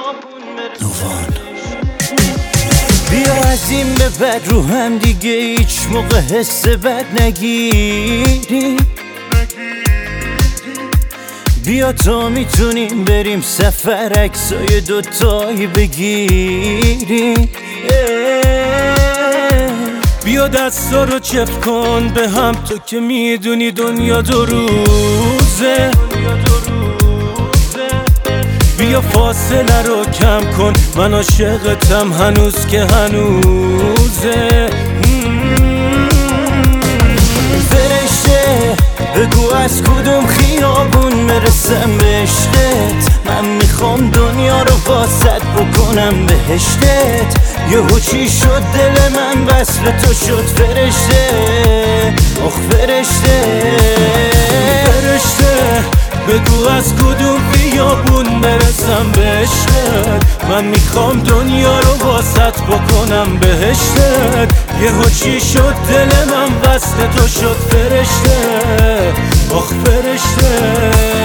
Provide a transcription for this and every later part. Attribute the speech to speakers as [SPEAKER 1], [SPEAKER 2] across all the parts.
[SPEAKER 1] نوان بیا از این به بعد رو هم دیگه هیچ موقع حس بد نگیری. بیا تا میتونیم بریم سفر عکسای دوتایی بگیریم. بیا دستا رو چپ کن به هم، تو که میدونی دنیا دو روزه. بیا فاصله رو کم کن، من عاشقتم هنوز که هنوزه. فرشته بگو از کدوم خیابون مرسم به عشقت، من میخوام دنیا رو واسط بکنم بهشتت. یهو چی شد دل من وصل تو شد فرشته، آخ فرشته. فرشته بگو از کدوم خیابون برسم به عشقت، من میخوام دنیا رو واسط بکنم بهشتت. یهو چی شد دل من وصل تو شد فرشته، آخ فرشته.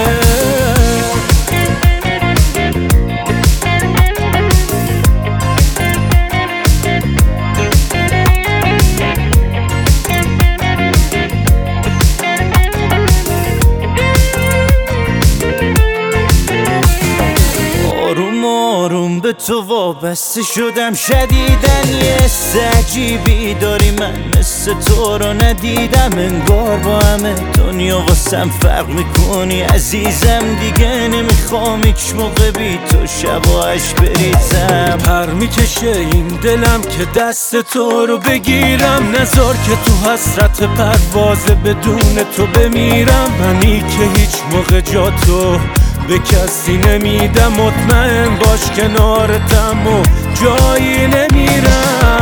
[SPEAKER 1] آروم به تو وابسته شدم شدیدن، یه حس عجیبی داری من مثل تو رو ندیدم. انگار با همه دنیا واسم فرق میکنی عزیزم، دیگه نمیخوام هیچ موقع بی تو شباهش بریزم. پر میکشه این دلم که دست تو رو بگیرم، نذار که تو حسرت پرواز بدون تو بمیرم. منی که هیچ موقع جا تو به کسی نمیدم، مطمئن باش کنارتم و جایی نمیرم.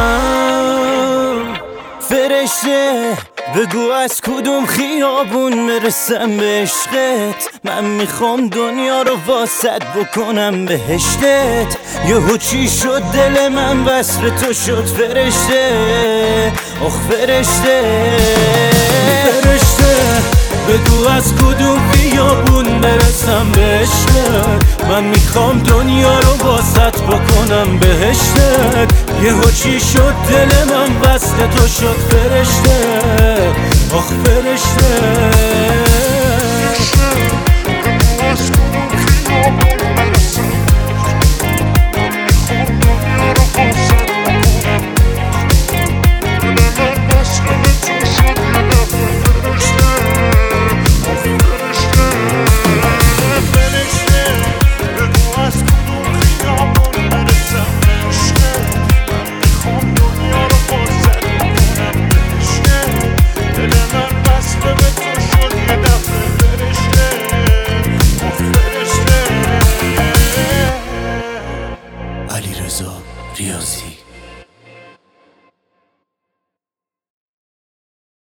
[SPEAKER 1] فرشته بگو از کدوم خیابون مرسم به عشقت، من میخوام دنیا رو واسط بکنم بهشتت. یهو چی شد دل من وصل تو شد فرشته، آخ فرشته. فرشته بگو از کدوم خیابون برسم به عشقت، من میخوام دنیا رو واسط بکنم بهشتت. یهو چی شد دل من وصل تو شد فرشته، آخ فرشته. علیرضا ریاضی